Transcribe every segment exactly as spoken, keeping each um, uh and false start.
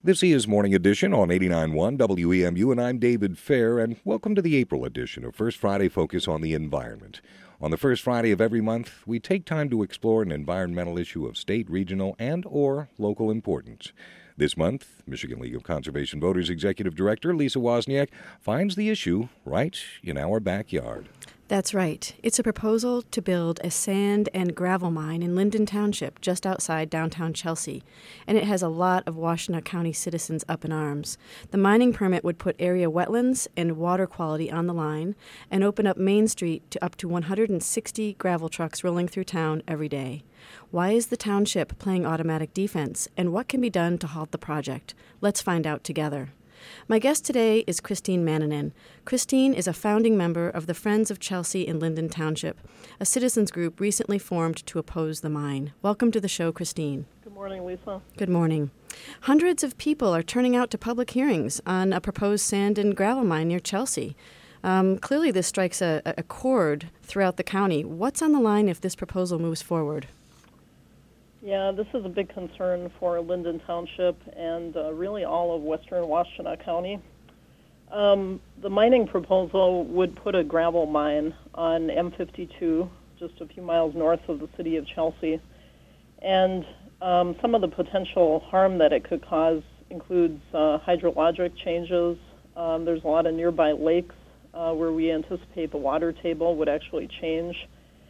This is Morning Edition on eighty-nine point one W E M U, and I'm David Fair, and welcome to the April edition of First Friday Focus on the Environment. On the first Friday of every month, we take time to explore an environmental issue of state, regional, and or local importance. This month, Michigan League of Conservation Voters Executive Director Lisa Wozniak finds the issue right in our backyard. That's right. It's a proposal to build a sand and gravel mine in Linden Township, just outside downtown Chelsea, and it has a lot of Washtenaw County citizens up in arms. The mining permit would put area wetlands and water quality on the line and open up Main Street to up to one hundred sixty gravel trucks rolling through town every day. Why is the township playing automatic defense, and what can be done to halt the project? Let's find out together. My guest today is Christine Manninen. Christine is a founding member of the Friends of Chelsea in Linden Township, a citizens group recently formed to oppose the mine. Welcome to the show, Christine. Good morning, Lisa. Good morning. Hundreds of people are turning out to public hearings on a proposed sand and gravel mine near Chelsea. Um, clearly, this strikes a, a chord throughout the county. What's on the line if this proposal moves forward? Yeah, this is a big concern for Linden Township and uh, really all of western Washtenaw County. Um, the mining proposal would put a gravel mine on M fifty-two, just a few miles north of the city of Chelsea. And um, some of the potential harm that it could cause includes uh, hydrologic changes. Um, there's a lot of nearby lakes uh, where we anticipate the water table would actually change.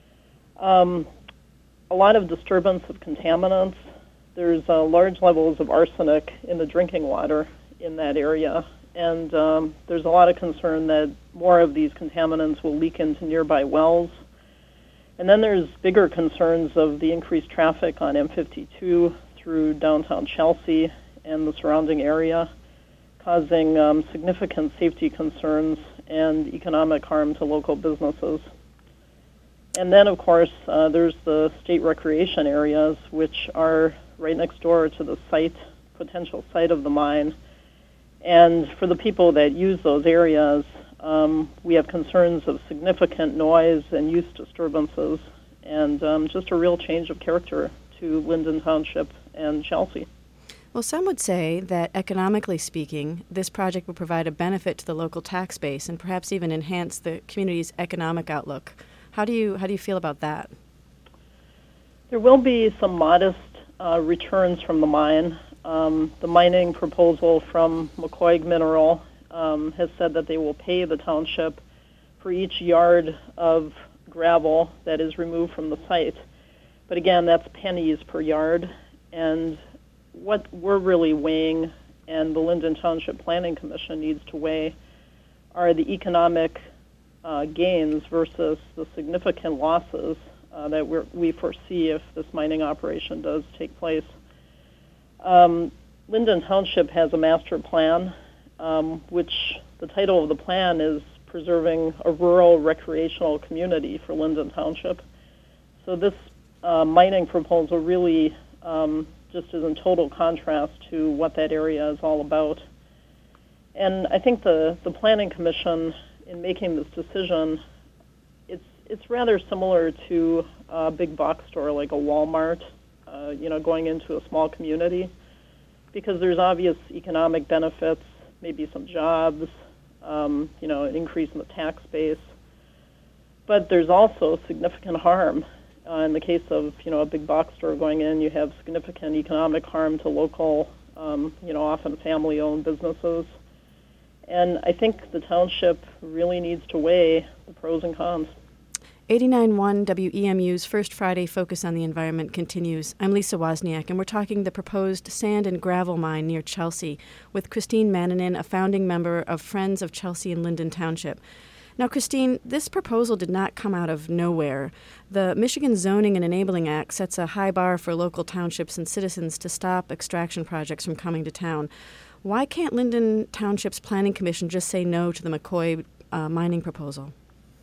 Um, A lot of disturbance of contaminants. There's uh, large levels of arsenic in the drinking water in that area, and um, there's a lot of concern that more of these contaminants will leak into nearby wells. And then there's bigger concerns of the increased traffic on M fifty-two through downtown Chelsea and the surrounding area, causing um, significant safety concerns and economic harm to local businesses. And then, of course, uh, there's the state recreation areas, which are right next door to the site, potential site of the mine. And for the people that use those areas, um, we have concerns of significant noise and use disturbances, and um, just a real change of character to Linden Township and Chelsea. Well, some would say that economically speaking, this project would provide a benefit to the local tax base and perhaps even enhance the community's economic outlook. How do you how do you feel about that? There will be some modest uh, returns from the mine. Um, the mining proposal from McCoy Mineral um, has said that they will pay the township for each yard of gravel that is removed from the site. But again, that's pennies per yard. And what we're really weighing, and the Linden Township Planning Commission needs to weigh, are the economic Uh, gains versus the significant losses uh, that we're, we foresee if this mining operation does take place. Um, Linden Township has a master plan, um, which the title of the plan is Preserving a Rural Recreational Community for Linden Township. So this uh, mining proposal really um, just is in total contrast to what that area is all about. And I think the, the Planning Commission, in making this decision, it's it's rather similar to a big box store like a Walmart, uh, you know, going into a small community, because there's obvious economic benefits, maybe some jobs, um, you know, an increase in the tax base, but there's also significant harm. Uh, in the case of, you know, a big box store going in, you have significant economic harm to local, um, you know, often family-owned businesses. And I think the township really needs to weigh the pros and cons. eighty-nine point one W E M U's First Friday Focus on the Environment continues. I'm Lisa Wozniak, and we're talking the proposed sand and gravel mine near Chelsea with Christine Manninen, a founding member of Friends of Chelsea in Linden Township. Now, Christine, this proposal did not come out of nowhere. The Michigan Zoning and Enabling Act sets a high bar for local townships and citizens to stop extraction projects from coming to town. Why can't Linden Township's Planning Commission just say no to the McCoy uh, mining proposal?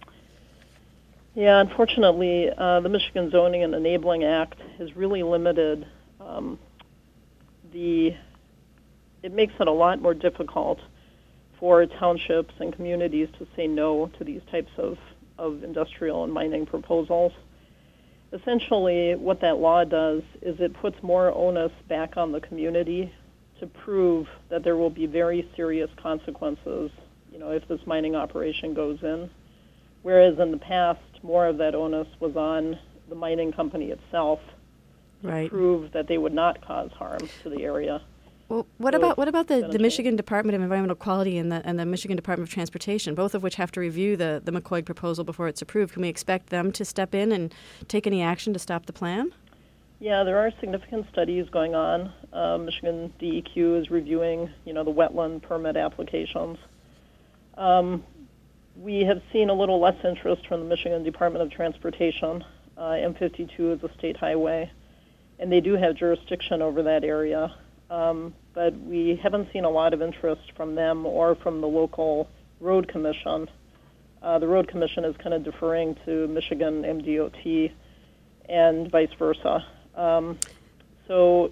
Yeah, unfortunately, uh, the Michigan Zoning and Enabling Act has really limited um, the, it makes it a lot more difficult for townships and communities to say no to these types of, of industrial and mining proposals. Essentially, what that law does is it puts more onus back on the community to prove that there will be very serious consequences, you know, if this mining operation goes in. Whereas in the past, more of that onus was on the mining company itself to right. prove that they would not cause harm to the area. Well, what So about what about the, the change. Michigan Department of Environmental Quality and the and the Michigan Department of Transportation, both of which have to review the, the McCoig proposal before it's approved? Can we expect them to step in and take any action to stop the plan? Yeah, there are significant studies going on. Uh, Michigan D E Q is reviewing, you know, the wetland permit applications. Um, we have seen a little less interest from the Michigan Department of Transportation. Uh, M fifty-two is a state highway, and they do have jurisdiction over that area. Um, but we haven't seen a lot of interest from them or from the local road commission. Uh, the road commission is kind of deferring to Michigan M D O T and vice versa. Um, so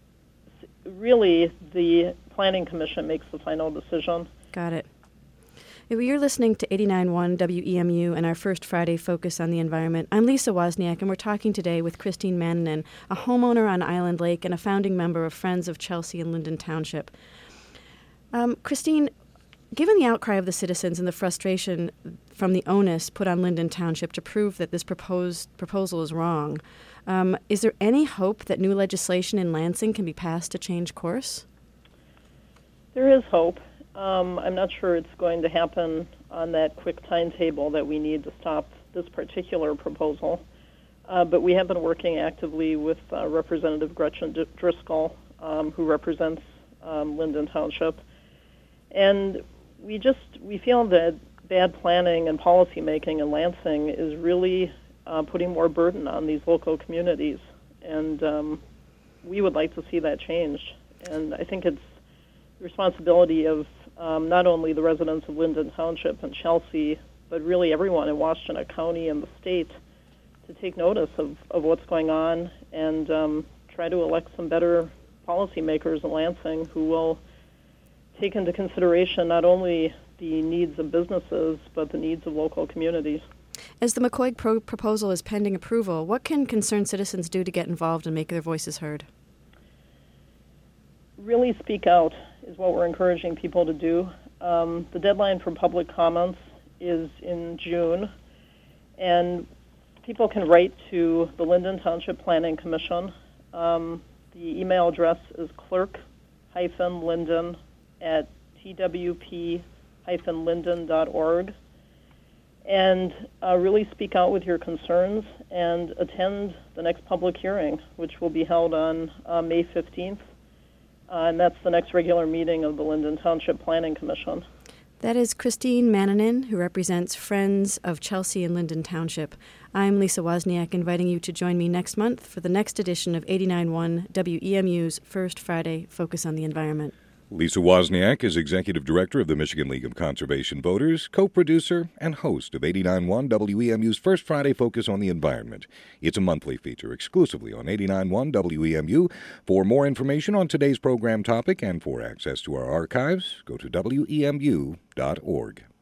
really, the Planning Commission makes the final decision. Got it. You're listening to eighty-nine point one W E M U and our First Friday Focus on the Environment. I'm Lisa Wozniak, and we're talking today with Christine Mannanen, a homeowner on Island Lake and a founding member of Friends of Chelsea and Linden Township. Um, Christine, given the outcry of the citizens and the frustration from the onus put on Linden Township to prove that this proposed proposal is wrong, um, is there any hope that new legislation in Lansing can be passed to change course? There is hope. Um, I'm not sure it's going to happen on that quick timetable that we need to stop this particular proposal. Uh, but we have been working actively with uh, Representative Gretchen D- Driscoll, um, who represents um, Linden Township. And we just, we feel that bad planning and policy making in Lansing is really uh, putting more burden on these local communities. And um, we would like to see that changed. And I think it's the responsibility of Um, not only the residents of Linden Township and Chelsea, but really everyone in Washtenaw County and the state to take notice of, of what's going on and um, try to elect some better policymakers in Lansing who will take into consideration not only the needs of businesses, but the needs of local communities. As the McCoig pro- proposal is pending approval, what can concerned citizens do to get involved and make their voices heard? Really speak out is what we're encouraging people to do. Um, the deadline for public comments is in June, and people can write to the Linden Township Planning Commission. Um, the email address is clerk-linden at t w p dash linden dot org. And uh, really speak out with your concerns and attend the next public hearing, which will be held on uh, May fifteenth. Uh, and that's the next regular meeting of the Linden Township Planning Commission. That is Christine Mannanen, who represents Friends of Chelsea and Linden Township. I'm Lisa Wozniak, inviting you to join me next month for the next edition of eighty-nine point one W E M U's First Friday Focus on the Environment. Lisa Wozniak is Executive Director of the Michigan League of Conservation Voters, co-producer, and host of eighty-nine point one W E M U's First Friday Focus on the Environment. It's a monthly feature exclusively on eighty-nine point one W E M U. For more information on today's program topic and for access to our archives, go to W E M U dot org.